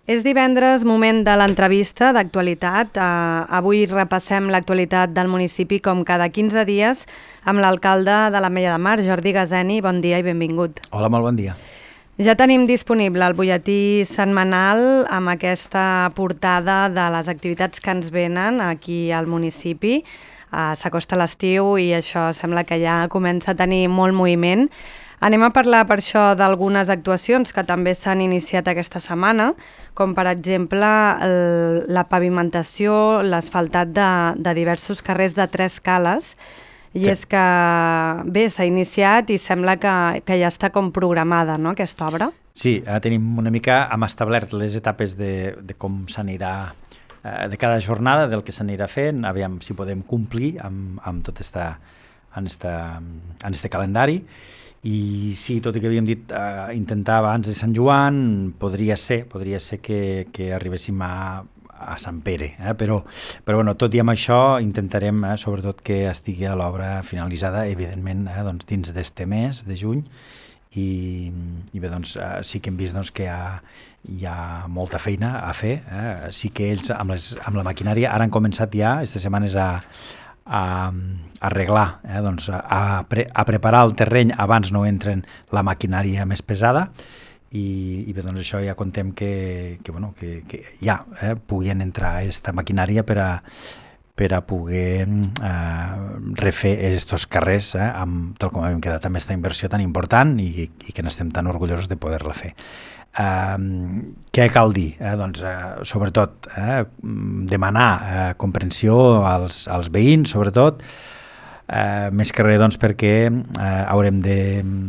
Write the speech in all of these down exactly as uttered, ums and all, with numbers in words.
És divendres, moment de l'entrevista d'actualitat. Uh, avui repassem l'actualitat del municipi com cada quinze dies amb l'alcalde de l'Ametlla de Mar, Jordi Gazeni. Bon dia i benvingut. Hola, molt bon dia. Ja tenim disponible el butlletí setmanal amb aquesta portada de les activitats que ens venen aquí al municipi. Uh, S'acosta l'estiu i això sembla que ja comença a tenir molt moviment. Anem a parlar per això d'algunes actuacions que també s'han iniciat aquesta setmana, com per exemple el, la pavimentació, l'asfaltat de, de diversos carrers de tres cales. I sí. És que, bé, s'ha iniciat i sembla que, que ja està com programada, no?, aquesta obra. Sí, ara tenim una mica, hem establert les etapes de, de com s'anirà, eh, de cada jornada, del que s'anirà fent, aviam si podem complir amb, amb tot esta, en, esta, en este calendari. I sí, tot i que havíem dit eh, intentar abans de Sant Joan, podria ser, podria ser que, que arribéssim a, a Sant Pere, eh? però, però bueno, tot i amb això intentarem eh, sobretot que estigui a l'obra finalitzada, evidentment, eh, doncs, dins d'este mes de juny, i, i bé, doncs, eh, sí que hem vist doncs, que hi ha, hi ha molta feina a fer, eh? Sí que ells amb, les, amb la maquinària ara han començat ja, aquestes setmanes, a a arreglar, eh, doncs a, pre, a preparar el terreny abans no entren la maquinària més pesada i, i bé, doncs això ja contem que, que, bueno, que, que ja eh, puguin entrar aquesta maquinària per a, per a poder eh, refer aquests carrers eh, amb, tal com hem quedat amb aquesta inversió tan important i, i que n'estem tan orgullosos de poder-la fer. Uh, què cal dir? Eh, doncs, uh, sobretot, eh, demanar uh, comprensió als, als veïns, sobretot, uh, més que res doncs, perquè uh, haurem de,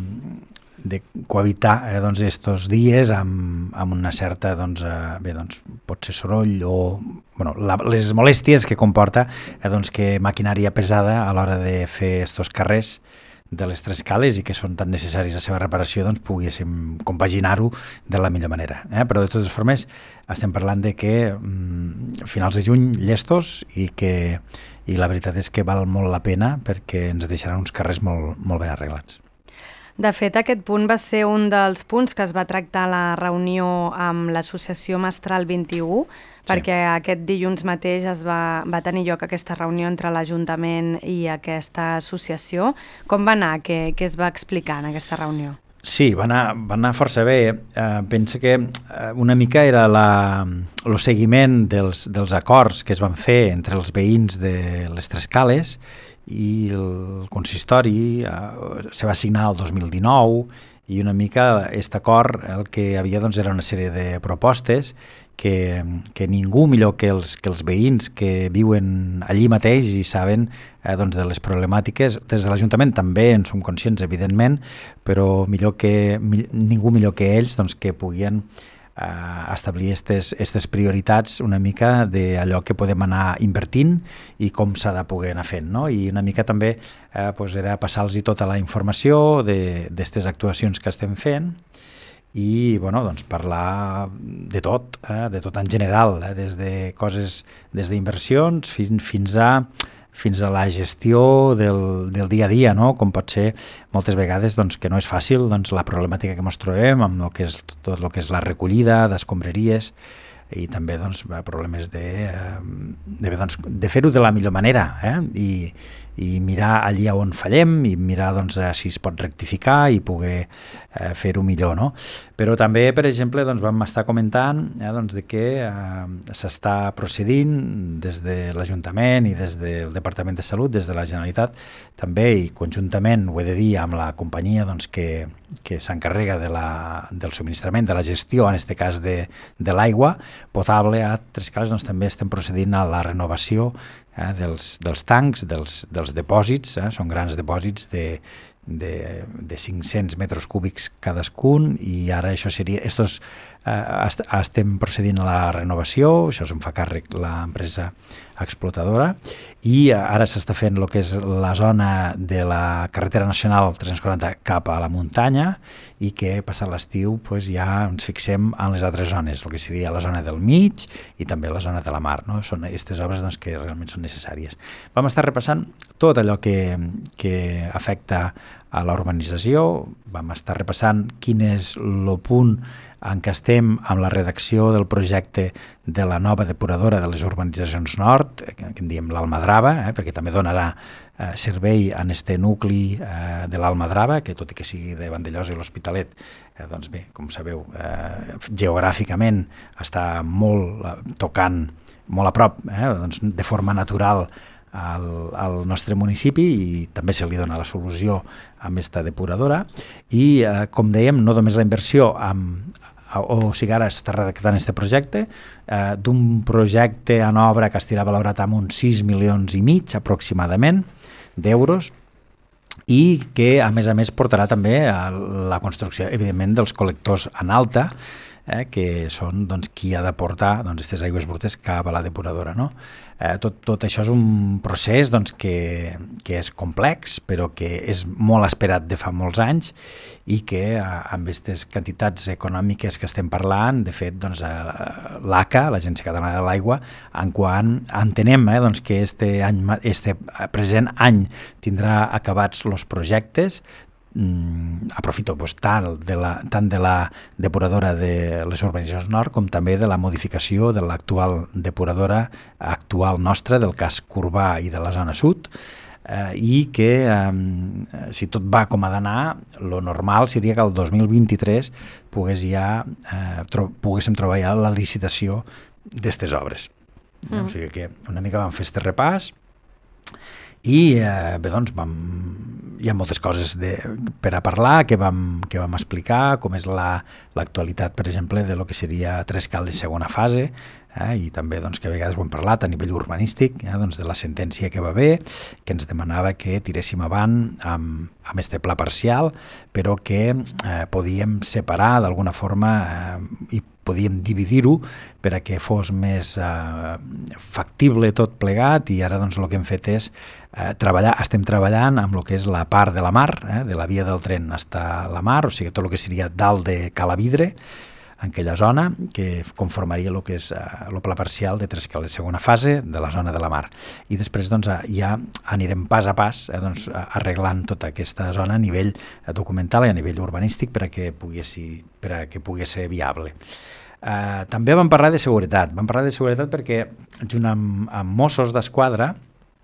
de cohabitar eh, doncs, estos dies amb, amb una certa, doncs, uh, bé, doncs, pot ser soroll o bueno, la, les molèsties que comporta eh, doncs, que maquinària pesada a l'hora de fer estos carrers de les tres cales i que són tan necessaris la seva reparació, doncs poguéssim compaginar-ho de la millor manera. Eh? Però de totes formes estem parlant de que mm, finals de juny llestos i que i la veritat és que val molt la pena perquè ens deixaran uns carrers molt, molt ben arreglats. De fet, aquest punt va ser un dels punts que es va tractar a la reunió amb l'associació Mestral vint-i-u, sí. Perquè aquest dilluns mateix es va, va tenir lloc aquesta reunió entre l'Ajuntament i aquesta associació. Com va anar? Què, què es va explicar en aquesta reunió? Sí, va anar, va anar força bé. Eh, penso que una mica era la, el seguiment dels, dels acords que es van fer entre els veïns de les tres cales i el consistori eh, se va signar el dos mil dinou i una mica aquest acord el que havia doncs, era una sèrie de propostes que, que ningú millor que els, que els veïns que viuen allí mateix i saben eh, doncs, de les problemàtiques, des de l'Ajuntament també en som conscients, evidentment, però millor que, mi, ningú millor que ells doncs, que puguin Uh, establir aquestes prioritats una mica d'allò que podem anar invertint i com s'ha de poder anar fent, no? I una mica també uh, pues era passar-los tota la informació d'aquestes actuacions que estem fent i bueno, doncs parlar de tot, eh? de tot en general, eh? des de coses, des d'inversions fins, fins a fins a la gestió del, del dia a dia, no? Com pot ser moltes vegades doncs, que no és fàcil doncs, la problemàtica que ens trobem amb el que és, tot el que és la recollida d'escombraries i també doncs, problemes de, de, doncs, de fer-ho de la millor manera eh? I, i mirar allí on fallem i mirar doncs, si es pot rectificar i poder eh, fer-ho millor. No? Però també, per exemple, doncs, vam estar comentant eh, doncs, de que eh, s'està procedint des de l'Ajuntament i des del Departament de Salut, des de la Generalitat, també i conjuntament, ho he de dir, amb la companyia doncs, que, que s'encarrega de la, del subministrament, de la gestió, en aquest cas de, de l'aigua potable a Tres Cales, doncs, també estem procedint a la renovació eh, dels, dels tancs, dels, dels depòsits, eh, són grans depòsits de, de, de cinc-cents metres cúbics cadascun i ara això seria, estos, eh, est, estem procedint a la renovació, això se'n fa càrrec l'empresa explotadora i ara s'està fent el que és la zona de la carretera nacional tres-cents quaranta cap a la muntanya i que passat l'estiu pues, ja ens fixem en les altres zones, el que seria la zona del mig i també la zona de la mar. No? Són aquestes obres doncs, que realment són necessàries. Vam estar repassant tot allò que, que afecta a la urbanització, vam estar repassant quin és el punt en què estem amb la redacció del projecte de la nova depuradora de les urbanitzacions nord, que en diem l'Almadrava, eh, perquè també donarà eh, servei en este nucli eh, de l'Almadrava, que tot i que sigui de Vandellòs i l'Hospitalet, eh, doncs bé, com sabeu, eh, geogràficament està molt eh, tocant, molt a prop, eh, doncs de forma natural al, al nostre municipi, i també se li dona la solució amb aquesta depuradora. I, eh, com dèiem, no només la inversió amb o sigui, ara està redactant aquest projecte, eh, d'un projecte en obra que estirà valorat amb uns sis milions i mig aproximadament d'euros, i que a més a més portarà també a la construcció, evidentment, dels col·lectors en alta, eh, que són doncs, qui ha de portar doncs, aquestes aigües brutes cap a la depuradora, no? Eh, tot, tot això és un procés doncs, que, que és complex, però que és molt esperat de fa molts anys, i que eh, amb aquestes quantitats econòmiques que estem parlant, de fet, doncs, eh, l'A C A, l'Agència Catalana de l'Aigua, en quan entenem eh, doncs, que este, any, este present any tindrà acabats els projectes. Mm, aprofito doncs, tant, de la, tant de la depuradora de les urbanitzacions nord com també de la modificació de l'actual depuradora actual nostra del casc urbà i de la zona sud, eh, i que eh, si tot va com ha d'anar, lo normal seria que el dos mil vint-i-tres pogués ja, eh, tro poguéssim trobar ja la licitació d'aquestes obres. Mm. O sigui que una mica vam fer este repàs. I eh, bé, doncs vam, hi ha moltes coses de, per a parlar que vam, que vam explicar, com és l'actualitat, la, per exemple, de lo que seria Trescales segona fase, eh, i també doncs, que a vegades ho hem parlat a nivell urbanístic, eh, doncs, de la sentència que va haver, que ens demanava que tiréssim avant amb, amb este pla parcial, però que eh, podíem separar d'alguna forma eh, i podíem dividir-ho per a que fos més eh, factible tot plegat, i ara doncs, el que hem fet és eh, treballar, estem treballant amb el que és la part de la mar, eh, de la via del tren fins a la mar, o sigui, tot el que seria dalt de Calavidre, en aquella zona, que conformaria el que és eh, el pla parcial de Trescales segona fase de la zona de la mar. I després doncs, ja anirem pas a pas eh, doncs, arreglant tota aquesta zona a nivell documental i a nivell urbanístic per a que pugui ser, per a que pugui ser viable. Eh, també vam parlar de seguretat. Vam parlar de seguretat perquè junt amb, amb Mossos d'Esquadra,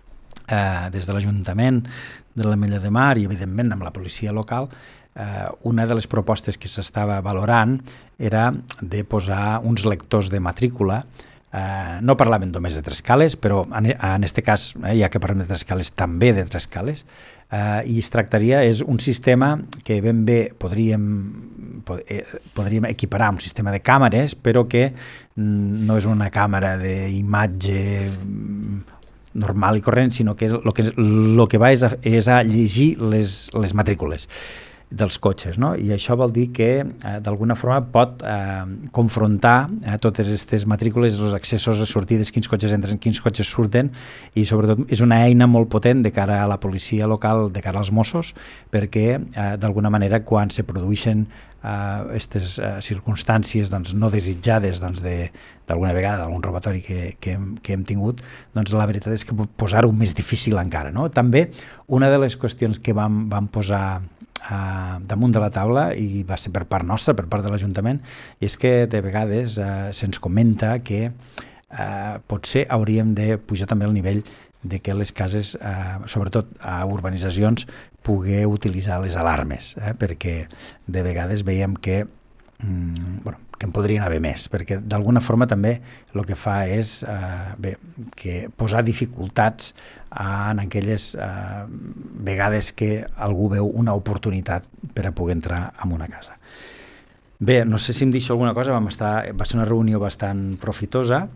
eh, des de l'Ajuntament de l'Ametlla de Mar i evidentment amb la policia local, eh, una de les propostes que s'estava valorant era de posar uns lectors de matrícula. Eh, no parlaven només de Trescales, però en aquest cas, eh, ja que parlem de Trescales, també de Trescales, eh, i es tractaria, és un sistema que ben bé podríem, pod eh, podríem equiparar un sistema de càmeres, però que mm, no és una càmera d'imatge normal i corrent, sinó que el que, lo que va és a, és a llegir les, les matrícules dels cotxes, no? I això vol dir que eh, d'alguna forma pot eh, confrontar eh, totes aquestes matrícules, els accessos, les sortides, quins cotxes entren, quins cotxes surten, i sobretot és una eina molt potent de cara a la policia local, de cara als Mossos, perquè eh, d'alguna manera quan se produeixen aquestes uh, uh, circumstàncies doncs, no desitjades doncs, d'alguna vegada, d'algun robatori que, que, hem, que hem tingut, doncs la veritat és que posar-ho més difícil encara. No? També una de les qüestions que vam, vam posar uh, damunt de la taula, i va ser per part nostra, per part de l'Ajuntament, és que de vegades uh, se'ns comenta que uh, potser hauríem de pujar també el nivell de que les cases, eh, sobretot a urbanitzacions, poder utilitzar les alarmes, eh, perquè de vegades veiem que, mm, bueno, que en podrien haver més, perquè d'alguna forma també el que fa és eh, bé, que posar dificultats en aquelles eh, vegades que algú veu una oportunitat per a poder entrar en una casa. Bé, no sé si em deixo alguna cosa, vam estar, va ser una reunió bastant profitosa,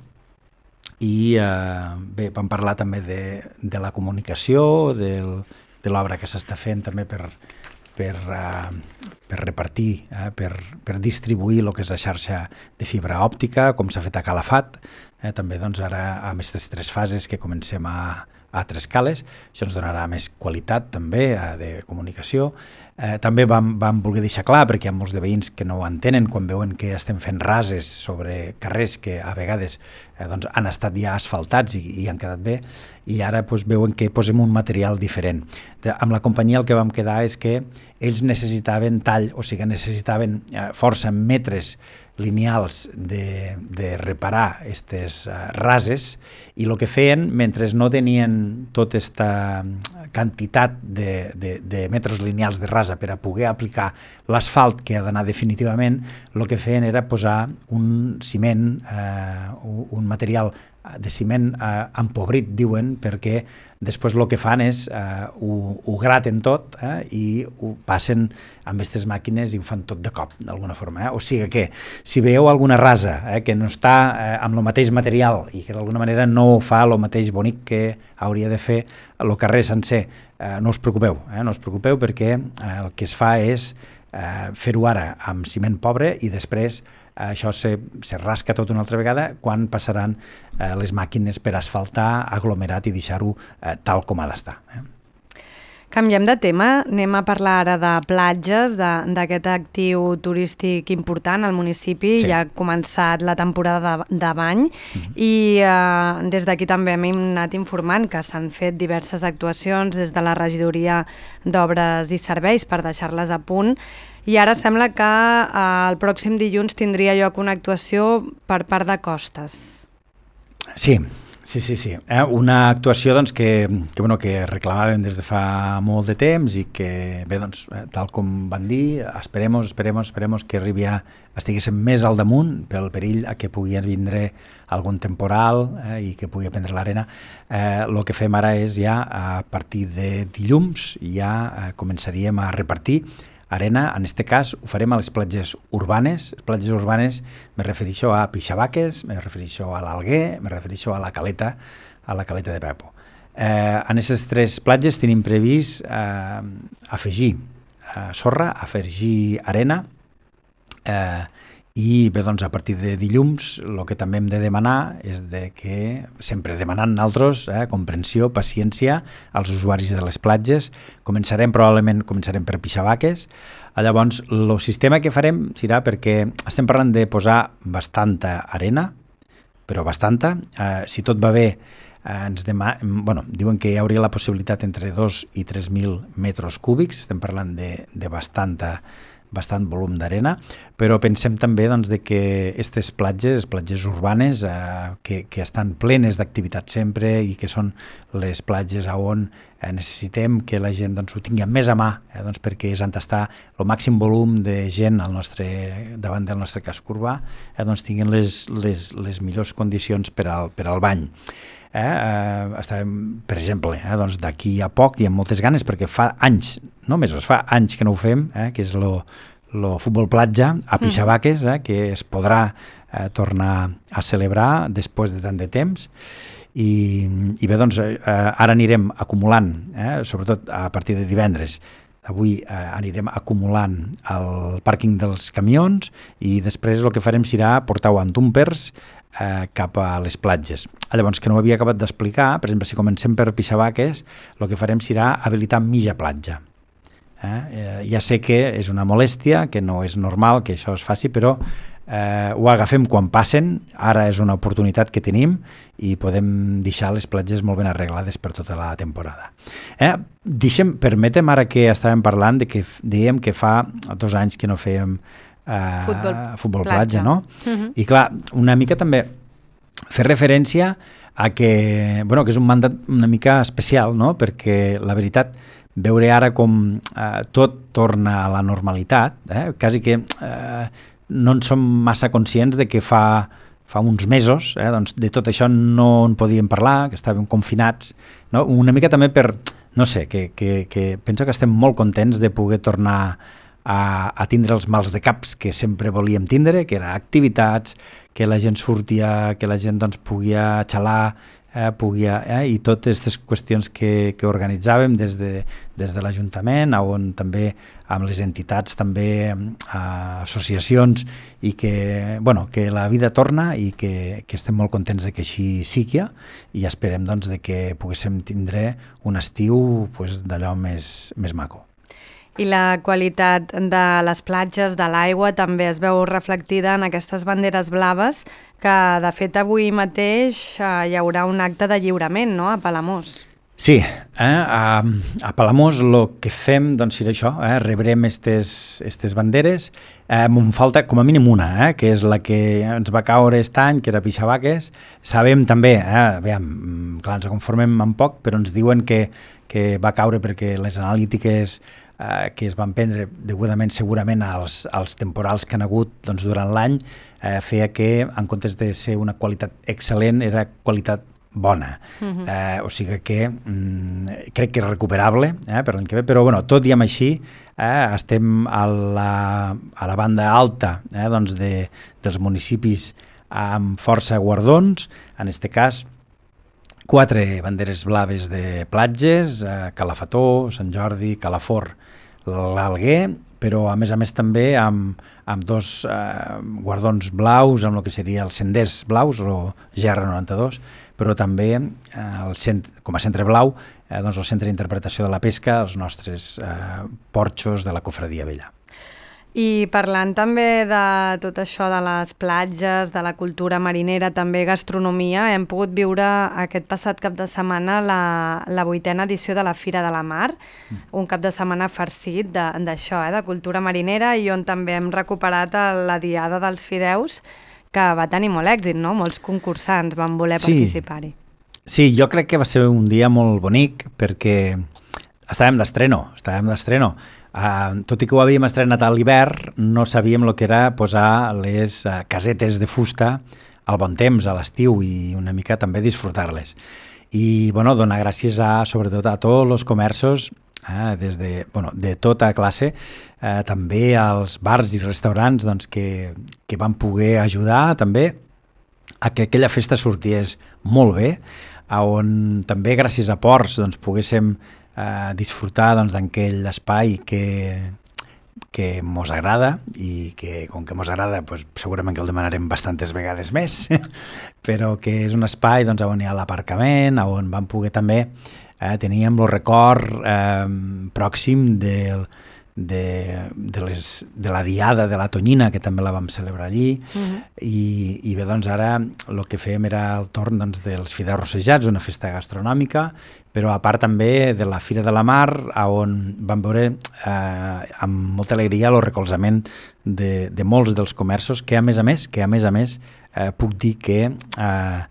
i eh, bé, vam parlar també de, de la comunicació, del, de l'obra que s'està fent també per, per, uh, per repartir, eh, per, per distribuir el que és la xarxa de fibra òptica, com s'ha fet a Calafat, eh, també doncs, ara amb aquestes tres fases que comencem a, a Trescales. Això ens donarà més qualitat també eh, de comunicació. Eh, també vam, vam voler deixar clar, perquè hi ha molts de veïns que no ho entenen quan veuen que estem fent rases sobre carrers que a vegades eh, doncs, han estat ja asfaltats i, i han quedat bé, i ara doncs, veuen que posem un material diferent. De, amb la companyia el que vam quedar és que ells necessitaven tall, o sigui, necessitaven eh, força metres lineals de, de reparar aquestes uh, rases, i el que feien, mentre no tenien tota aquesta quantitat de, de, de metres lineals de rasa per a poder aplicar l'asfalt que ha d'anar definitivament, el que feien era posar un ciment, eh, un material de ciment eh, empobrit, diuen, perquè després el que fan és eh, ho, ho graten tot eh, i ho passen amb aquestes màquines i ho fan tot de cop, d'alguna forma. Eh? O sigui que, si veieu alguna rasa eh, que no està eh, amb el mateix material i que d'alguna manera no fa el mateix bonic que hauria de fer el carrer sencer, eh, no us preocupeu, eh? no us preocupeu perquè eh, el que es fa és eh, fer-ho ara amb ciment pobre i després això se, se rasca tot una altra vegada quan passaran eh, les màquines per asfaltar, aglomerat i deixar-ho eh, tal com ha d'estar. Eh? Canviem de tema, anem a parlar ara de platges, d'aquest actiu turístic important al municipi. Sí. Ja ha començat la temporada de, de bany mm-hmm. i eh, des d'aquí també hem anat informant que s'han fet diverses actuacions des de la regidoria d'Obres i Serveis per deixar-les a punt. I ara sembla que eh, el pròxim dilluns tindria lloc una actuació per part de Costes. Sí, sí, sí. sí. Eh, una actuació doncs, que, que, bueno, que reclamàvem des de fa molt de temps i que, bé, doncs, tal com van dir, esperemos, esperemos, esperemos que arribi a estiguéssim més al damunt pel perill a que pugui vindre algun temporal eh, i que pugui prendre l'arena. Eh, el que fem ara és ja, a partir de dilluns, ja eh, començaríem a repartir arena. En aquest cas ho farem a les platges urbanes. Les platges urbanes me refereixo a Pixabaques, me refereixo a l'Alguer, me refereixo a la Caleta, a la Caleta de Pepo. Eh, en aquestes tres platges tenim previst eh, afegir eh, sorra, afegir arena, eh, i bé, doncs, a partir de dilluns el que també hem de demanar és de que, sempre demanant nosaltres eh, comprensió, paciència als usuaris de les platges. Començarem, probablement començarem per Pixabaques. Llavors, el sistema que farem serà, perquè estem parlant de posar bastanta arena, però bastanta. Eh, si tot va bé, eh, ens dema... bueno, diuen que hi hauria la possibilitat entre dos i tres mil metres cúbics. Estem parlant de, de bastanta bastant volum d'arena, però pensem també doncs, de que aquestes platges, platges urbanes, eh, que, que estan plenes d'activitat sempre i que són les platges on eh, necessitem que la gent doncs, ho tingui més a mà, eh, doncs, perquè és on està el màxim volum de gent al nostre, davant del nostre casc urbà, eh, doncs, tinguin les, les, les millors condicions per al, per al bany. Eh, eh, estàvem, per exemple, eh, doncs d'aquí a poc i amb moltes ganes, perquè fa anys, no mesos, fa anys que no ho fem, eh, que és lo, lo futbol platja a Pixabaques, eh, que es podrà eh, tornar a celebrar després de tant de temps. I, i bé, doncs, eh, ara anirem acumulant, eh, sobretot a partir de divendres, avui eh, anirem acumulant el pàrquing dels camions i després el que farem serà portar-ho en túmpers eh, cap a les platges. Llavors, que no ho havia acabat d'explicar, per exemple, si comencem per Pixabaques, el que farem serà habilitar mitja platja. Eh? Eh, ja sé que és una molèstia, que no és normal que això es faci, però eh, ho agafem quan passen, ara és una oportunitat que tenim i podem deixar les platges molt ben arreglades per tota la temporada. Eh? Deixem, permetem, ara que estàvem parlant, de que dèiem que fa dos anys que no fèiem eh, futbol, futbol platja, platja, no? Uh-huh. I clar, una mica també fer referència a que, bueno, que és un mandat una mica especial, no? Perquè la veritat, veure ara com eh, tot torna a la normalitat, eh? Quasi que eh, no en som massa conscients de que fa, fa uns mesos eh, doncs de tot això no en podíem parlar, que estàvem confinats, no? Una mica també per, no sé, que, que, que penso que estem molt contents de poder tornar a, a tindre els mals de caps que sempre volíem tindre, que eren activitats, que la gent sortia, que la gent doncs, podia xalar eh, pugui, eh, i totes aquestes qüestions que, que organitzàvem des de, des de l'Ajuntament, on també amb les entitats, també eh, associacions, i que, bueno, que la vida torna i que, que estem molt contents de que així sigui, i esperem doncs, de que poguéssim tindre un estiu pues, d'allò més, més maco. I la qualitat de les platges, de l'aigua, també es veu reflectida en aquestes banderes blaves, que de fet avui mateix eh, hi haurà un acte de lliurament, no?, a Palamós. Sí, eh? a, a Palamós el que fem doncs, serà això, eh? rebrem aquestes banderes, eh, em falta com a mínim una, eh? que és la que ens va caure aquest any, que era Pixabaques. Sabem també, eh? Aviam, clar, ens conformem amb poc, però ens diuen que, que va caure perquè les analítiques eh, que es van prendre degudament segurament als, als temporals que han hagut doncs, durant l'any, eh, feia que en comptes de ser una qualitat excel·lent era qualitat bona. Uh-huh. eh, o sigui que mm, crec que és recuperable eh, per l'any que ve, però bueno, tot i amb així eh, estem a la, a la banda alta eh, doncs de, dels municipis amb força guardons, en aquest cas quatre banderes blaves de platges, eh, Calafató, Sant Jordi, Calafort, l'Alguer, però a més a més també amb, amb dos eh, guardons blaus, amb el que seria els senders blaus, o G R noranta-dos, però també eh, el cent, com a centre blau, eh, doncs el centre d'interpretació de la pesca, els nostres eh, porxos de la Cofradia Vella. I parlant també de tot això de les platges, de la cultura marinera, també gastronomia, hem pogut viure aquest passat cap de setmana la, la vuitena edició de la Fira de la Mar, mm. un cap de setmana farcit d'això, eh, de cultura marinera, i on també hem recuperat la Diada dels Fideus, que va tenir molt èxit, no? Molts concursants van voler sí. participar-hi. Sí, jo crec que va ser un dia molt bonic perquè estàvem d'estreno, estàvem d'estreno. Uh, tot i que ho havíem estrenat a l'hivern, no sabíem el que era posar les uh, casetes de fusta al bon temps, a l'estiu, i una mica també disfrutar-les. I bueno, donar gràcies a, sobretot a tots els comerços, eh, des de, bueno, de tota classe, eh, també als bars i restaurants doncs, que, que van poder ajudar també a que aquella festa sorties molt bé, on també gràcies a ports doncs, poguéssim Uh, disfrutar doncs, d'aquell espai que, que mos agrada, i que com que mos agrada doncs, segurament que el demanarem bastantes vegades més, però que és un espai doncs, on hi ha l'aparcament, on vam poder també eh, teníem el record eh, pròxim del De, de, les, de la Diada de la Tonyina, que també la vam celebrar allí, uh-huh. i, i bé, doncs ara el que fèiem era el torn doncs, dels fideus rossejats, una festa gastronòmica, però a part també de la Fira de la Mar, on vam veure eh, amb molta alegria el recolzament de, de molts dels comerços, que a més a més, que a més a més eh, puc dir que eh,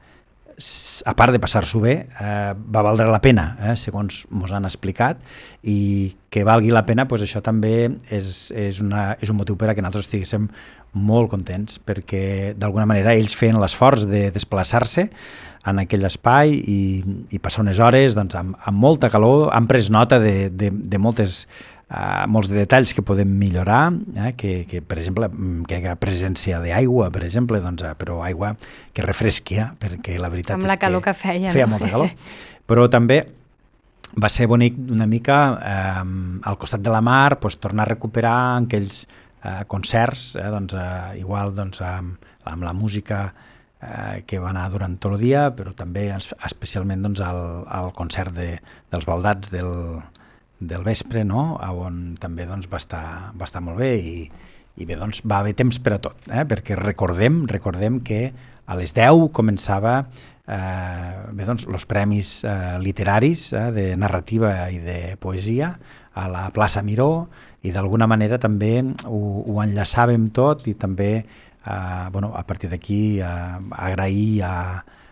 a part de passar-s'ho bé, eh, va valdre la pena, eh, segons mos han explicat, i que valgui la pena, doncs això també és, és, una, és un motiu per a que nosaltres estiguéssim molt contents, perquè d'alguna manera ells feien l'esforç de desplaçar-se en aquell espai i, i passar unes hores doncs, amb, amb molta calor, han pres nota de, de, de moltes Uh, molts de detalls que podem millorar, eh, que, que per exemple que hi ha presència d'aigua, per exemple, doncs, uh, però aigua que refresqui, eh, perquè la veritat amb és la calor que, que feia, feia no? molta calor, però també va ser bonic una mica eh, al costat de la mar pues, tornar a recuperar aquells eh, concerts, eh, doncs, eh, igual doncs, amb, amb la música eh, que va anar durant tot el dia, però també especialment doncs, al, al concert de, dels Baldats del del vespre, no? On també doncs, va, estar, va estar molt bé, i, i bé, doncs, va haver temps per a tot, eh? Perquè recordem, recordem que a les deu començava eh, bé, doncs, els premis eh, literaris eh, de narrativa i de poesia a la plaça Miró, i d'alguna manera també ho, ho enllaçàvem tot, i també eh, bueno, a partir d'aquí eh, agrair a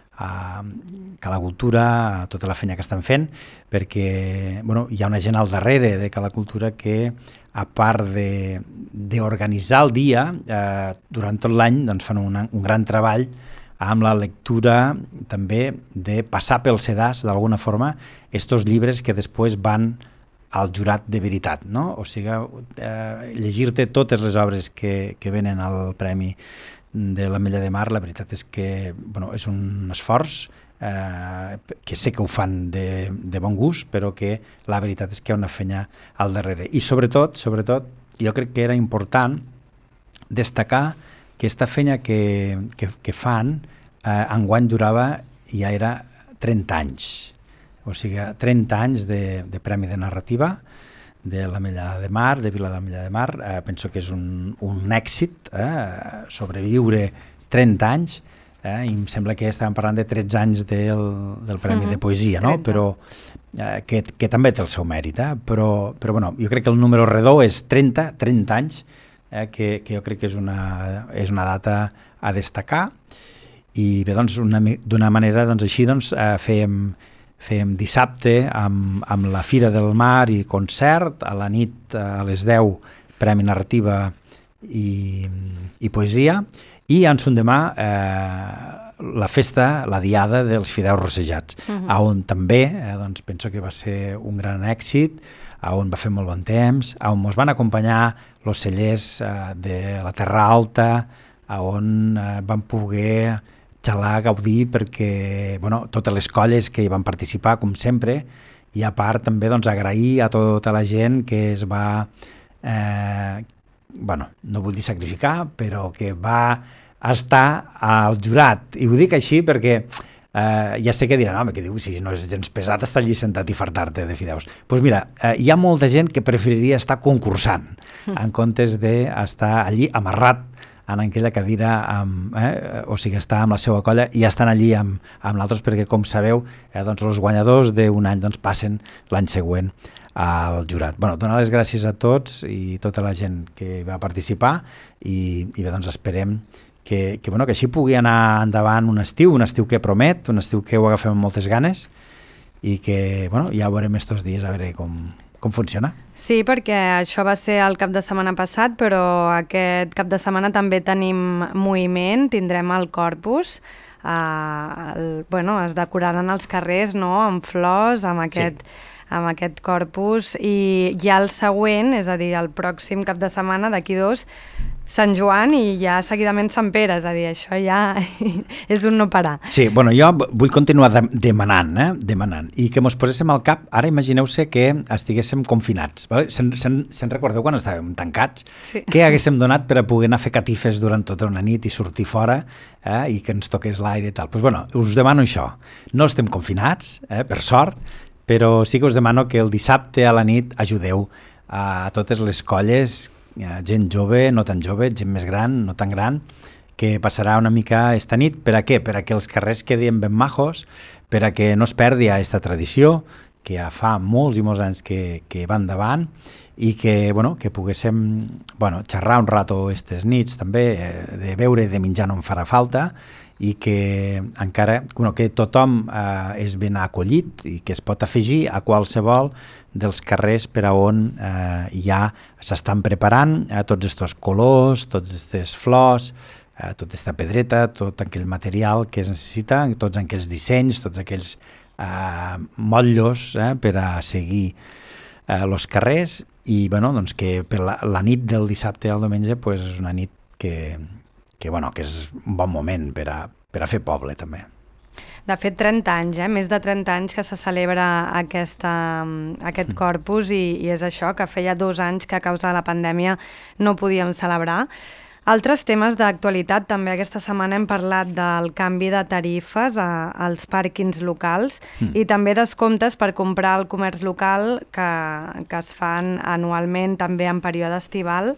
a Cala Cultura, a tota la feina que estan fent, perquè bueno, hi ha una gent al darrere de Cala Cultura que, a part d'organitzar el dia, eh, durant tot l'any doncs, fan una, un gran treball amb la lectura també de passar pel sedàs, d'alguna forma, estos llibres que després van al jurat de veritat, no? O sigui, eh, llegir-te totes les obres que, que venen al Premi de l'Ametlla de Mar, la veritat és que bueno, és un esforç eh, que sé que ho fan de, de bon gust, però que la veritat és que hi ha una feina al darrere. I sobretot, sobretot, jo crec que era important destacar que aquesta feina que, que, que fan eh, enguany durava, ja era trenta anys. O sigui, trenta anys de, de Premi de Narrativa de la Mellada de Mar, de Vila de la Mellada de Mar. Eh, penso que és un, un èxit, eh, sobreviure trenta anys, eh, i em sembla que estàvem parlant de tretze anys del, del Premi uh-huh. de Poesia, no? Però, eh, que, que també té el seu mèrit, eh? però, però bueno, jo crec que el número redó és trenta, trenta anys, eh, que, que jo crec que és una, és una data a destacar. I bé, doncs, d'una manera doncs, així doncs, eh, fèiem, fèiem dissabte amb, amb la Fira del Mar i concert, a la nit a les deu Premi Narrativa i, i Poesia, i en l'endemà eh, la festa, la diada dels Fideus Rossejats, uh-huh. on també eh, doncs, penso que va ser un gran èxit, on va fer molt bon temps, on ens van acompanyar els cellers eh, de la Terra Alta, on eh, van poder xalar, gaudir, perquè bueno, totes les colles que hi van participar, com sempre, i a part també doncs, agrair a tota la gent que es va, eh, bueno, no vull dir sacrificar, però que va estar al jurat. I ho dic així perquè eh, ja sé que diran, home, que diu, si no és gens pesat estar allí sentat i fartar-te de fideus. Doncs pues mira, eh, hi ha molta gent que preferiria estar concursant en comptes d'estar allí amarrat en aquella cadira, amb, eh, o sigui, estar amb la seva colla i estan allí amb, amb l'altres, perquè, com sabeu, eh, doncs, els guanyadors d'un any doncs, passen l'any següent al jurat. Bueno, donar les gràcies a tots i tota la gent que va participar i, i bé, doncs esperem que, que, bueno, que així pugui anar endavant un estiu, un estiu que promet, un estiu que ho agafem amb moltes ganes i que, bueno, ja ho veurem estos dies a veure com, com funciona. Sí, perquè això va ser el cap de setmana passat, però aquest cap de setmana també tenim moviment, tindrem el Corpus, eh, el, bueno, es decoraran els carrers, no?, amb flors, amb aquest... Sí. amb aquest Corpus, i ja el següent, és a dir, el pròxim cap de setmana, d'aquí dos, Sant Joan i ja seguidament Sant Pere, és a dir, això ja és un no parar. Sí, bueno, jo vull continuar de demanant, eh? demanant, i que mos poséssim al cap, ara imagineu-se que estiguéssim confinats, vale? Se'n, se'n, se'n recordeu quan estàvem tancats? Sí. Què haguéssim donat per a poder anar a fer catifes durant tota una nit i sortir fora eh? i que ens toqués l'aire i tal? Pues bueno, us demano això, no estem confinats, eh? per sort, però sí que us demano que el dissabte a la nit ajudeu a totes les colles, gent jove, no tan jove, gent més gran, no tan gran, que passarà una mica esta nit. Per a què? Per a que els carrers quedin ben majos, per a que no es perdi aquesta tradició, que ja fa molts i molts anys que, que va endavant, i que, bueno, que poguéssim bueno, xerrar un rato aquestes nits també, de beure i de menjar no en farà falta, i que encara bueno, que tothom eh, és ben acollit i que es pot afegir a qualsevol dels carrers per a on eh, ja s'estan preparant eh, tots aquests colors, tots aquestes flors, eh, tota aquesta pedreta, tot aquell material que es necessita, tots aquells dissenys, tots aquells eh, motllos eh, per a seguir els eh, carrers, i bueno, doncs que per la, la nit del dissabte al diumenge pues, és una nit que que, bueno, que és un bon moment per a, per a fer poble, també. De fet, trenta anys, eh? més de trenta anys que se celebra aquesta, aquest Corpus i, i és això, que feia dos anys que a causa de la pandèmia no podíem celebrar. Altres temes d'actualitat, també aquesta setmana hem parlat del canvi de tarifes a, als pàrquings locals mm. i també descomptes per comprar al comerç local que, que es fan anualment també en període estival.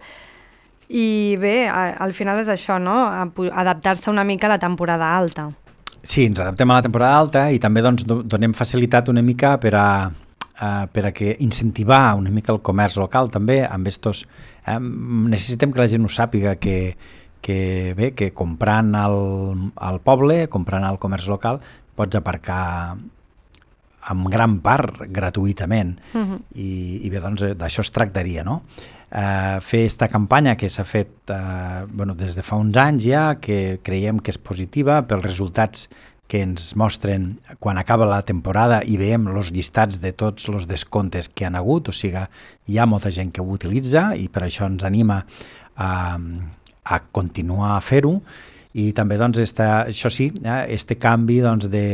I bé, al final és això, no? Adaptar-se una mica a la temporada alta. Sí, ens adaptem a la temporada alta i també doncs, donem facilitat una mica per a, uh, per a que incentivar una mica el comerç local també amb estos... Eh, necessitem que la gent ho sàpiga que, que, bé, que comprant al, al poble, comprant al comerç local, pots aparcar en gran part gratuïtament uh-huh. I, i bé, doncs d'això es tractaria, no? Uh, fer aquesta campanya que s'ha fet uh, bueno, des de fa uns anys ja, que creiem que és positiva pels resultats que ens mostren quan acaba la temporada i veiem els llistats de tots els descomptes que han hagut, o sigui, hi ha molta gent que ho utilitza i per això ens anima a, a continuar a fer-ho, i també doncs esta, això sí, eh, este canvi doncs, de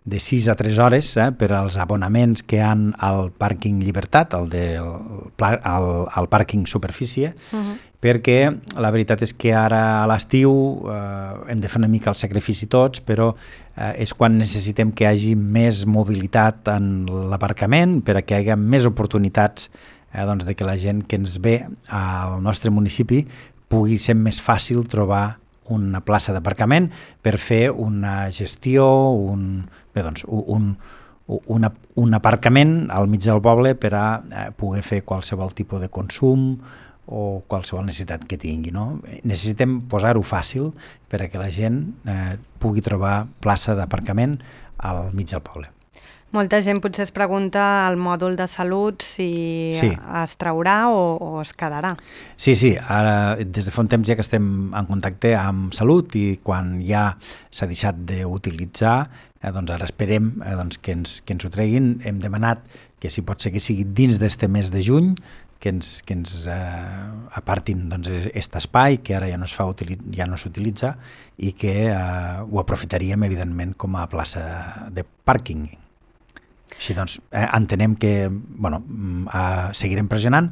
de sis a tres hores eh, per als abonaments que han al pàrquing Llibertat, el del el, el pàrquing Superfície, uh-huh. perquè la veritat és que ara a l'estiu eh, hem de fer una mica el sacrifici tots, però eh, és quan necessitem que hi hagi més mobilitat en l'aparcament, per a que hi hagi més oportunitats eh, doncs de que la gent que ens ve al nostre municipi pugui ser més fàcil trobar una plaça d'aparcament per fer una gestió, un, bé, doncs, un, un, un aparcament al mig del poble per a eh, poder fer qualsevol tipus de consum o qualsevol necessitat que tingui. No? Necessitem posar-ho fàcil per a que la gent eh, pugui trobar plaça d'aparcament al mig del poble. Molta gent potser es pregunta al mòdul de salut si sí. es traurà o, o es quedarà. Sí, sí, ara des de fa un temps ja que estem en contacte amb Salut i quan ja s'ha deixat d'utilitzar, eh, doncs ara esperem eh, doncs que, ens, que ens ho treguin. Hem demanat que si pot ser que sigui dins d'este mes de juny, que ens, que ens eh, apartin doncs, aquest espai que ara ja no es fa ja no s'utilitza i que eh, ho aprofitaríem evidentment com a plaça de pàrquing. Així doncs, eh, entenem que bueno, eh, seguirem pressionant,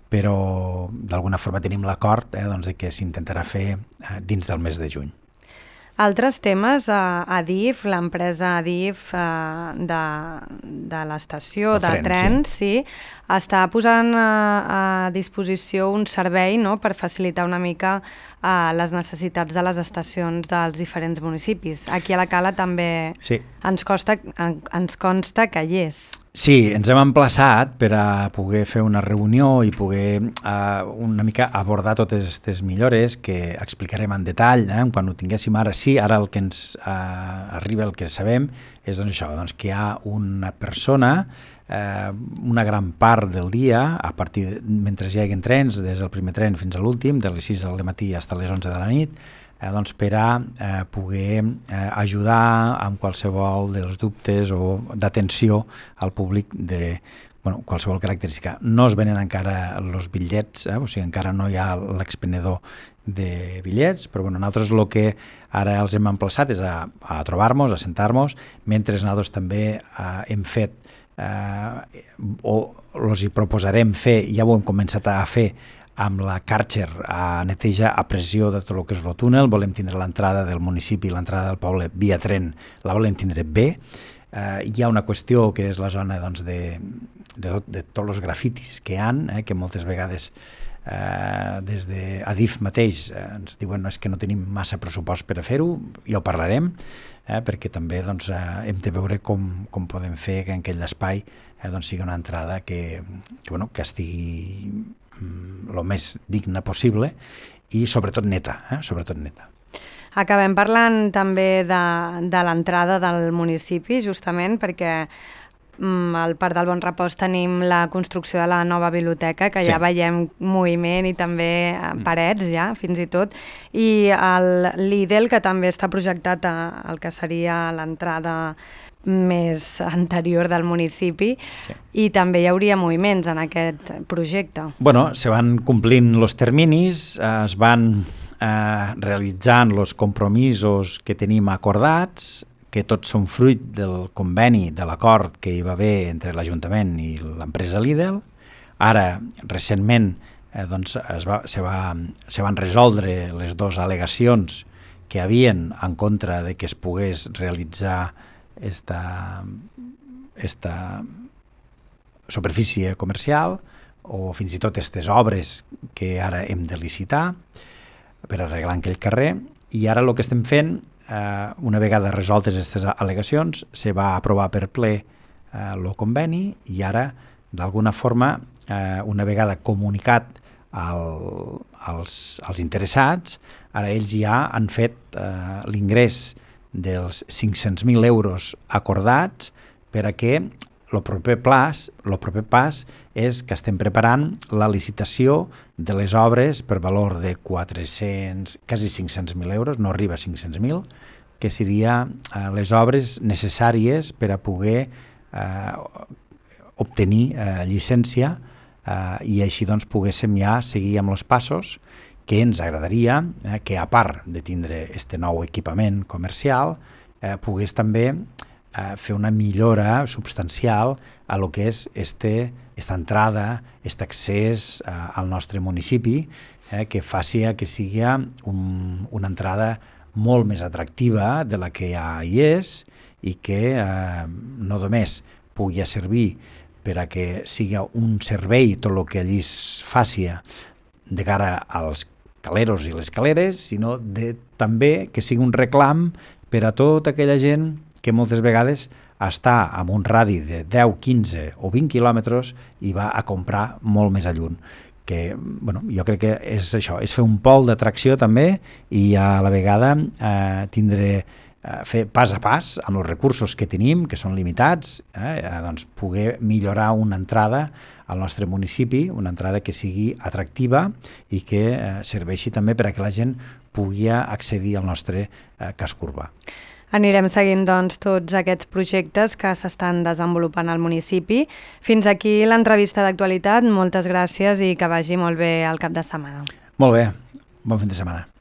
però d'alguna forma tenim l'acord eh, doncs, de que s'intentarà fer eh, dins del mes de juny. Altres temes, eh, Adif, l'empresa Adif eh, de, de l'estació de, de trens, sí. sí, està posant a, a disposició un servei no, per facilitar una mica eh, les necessitats de les estacions dels diferents municipis. Aquí a la Cala també sí. ens, costa, en, ens consta que hi és. Sí, ens hem emplaçat per a poder fer una reunió i poder uh, una mica abordar totes aquestes millores que explicarem en detall eh, quan ho tinguéssim ara. Sí, ara el que ens uh, arriba, el que sabem, és doncs, això, doncs, que hi ha una persona, uh, una gran part del dia, a partir de, mentre hi hagi trens, des del primer tren fins a l'últim, de les sis del matí fins a les onze de la nit, Eh, doncs per a eh, poder eh, ajudar amb qualsevol dels dubtes o d'atenció al públic de bueno, qualsevol característica. No es venen encara els bitllets, eh, o sigui, encara no hi ha l'expenedor de bitllets, però bueno, nosaltres el que ara els hem emplaçat és a, a trobar-nos, a sentar-nos, mentre nosaltres també eh, hem fet eh, o els hi proposarem fer, ja ho hem començat a fer, amb la Karcher a neteja a pressió de tot el que és el túnel. Volem tindre l'entrada del municipi, l'entrada del poble via tren, la volem tindre bé. Eh, hi ha una qüestió que és la zona doncs, de, de, tot, de tots els grafitis que hi ha, eh, que moltes vegades eh, des d'Adif mateix eh, ens diuen no, és que no tenim massa pressupost per a fer-ho, ja ho parlarem, eh, perquè també doncs, eh, hem de veure com, com podem fer que en aquell espai eh, doncs, sigui una entrada que, que, bueno, que estigui el més digna possible i sobretot neta, eh? sobretot neta. Acabem parlant també de, de l'entrada del municipi, justament perquè mm, al Parc del Bon Repòs tenim la construcció de la nova biblioteca, que sí. ja veiem moviment i també parets ja, fins i tot, i el Lidl, que també està projectat a, al que seria l'entrada més anterior del municipi sí. i també hi hauria moviments en aquest projecte. Bueno, se van complint els terminis, eh, es van eh, realitzant els compromisos que tenim acordats, que tots són fruit del conveni, de l'acord que hi va haver entre l'Ajuntament i l'empresa Lidl. Ara, recentment, eh, doncs es va, se, va, se van resoldre les dues al·legacions que hi havien en contra de que es pogués realitzar esta, esta superfície comercial o fins i tot aquestes obres que ara hem de licitar per arreglar aquell carrer, i ara el que estem fent, eh, una vegada resoltes aquestes al·legacions, se va aprovar per ple el eh, conveni i ara, d'alguna forma, eh, una vegada comunicat al, als, als interessats, ara ells ja han fet eh, l'ingrés dels cinc-cents mil euros acordats per a que el proper pas, el proper pas és que estem preparant la licitació de les obres per valor de quatre-cents, quasi cinc-cents mil euros, no arriba a cinc-cents mil, que seria eh, les obres necessàries per a poder eh, obtenir eh, llicència eh, i així doncs poguéssim ja seguir amb els passos que ens agradaria eh, que, a part de tindre este nou equipament comercial, eh, pogués també eh, fer una millora substancial a lo que és este, esta entrada, aquest accés eh, al nostre municipi, eh, que faci que sigui un, una entrada molt més atractiva de la que ja hi és i que eh, no només pugui servir per a que sigui un servei tot el que allí es faci de cara als caleros i les caleres, sinó de, també que sigui un reclam per a tota aquella gent que moltes vegades està en un radi de deu, quinze o vint quilòmetres i va a comprar molt més a lluny. Que, bueno, jo crec que és això, és fer un pol d'atracció també i a la vegada eh, tindre, eh, fer pas a pas amb els recursos que tenim, que són limitats, eh, eh, doncs poder millorar una entrada al nostre municipi, una entrada que sigui atractiva i que eh, serveixi també per a que la gent pugui accedir al nostre eh, casc urbà. Anirem seguint doncs, tots aquests projectes que s'estan desenvolupant al municipi. Fins aquí l'entrevista d'actualitat. Moltes gràcies i que vagi molt bé el cap de setmana. Molt bé. Bon fin de setmana.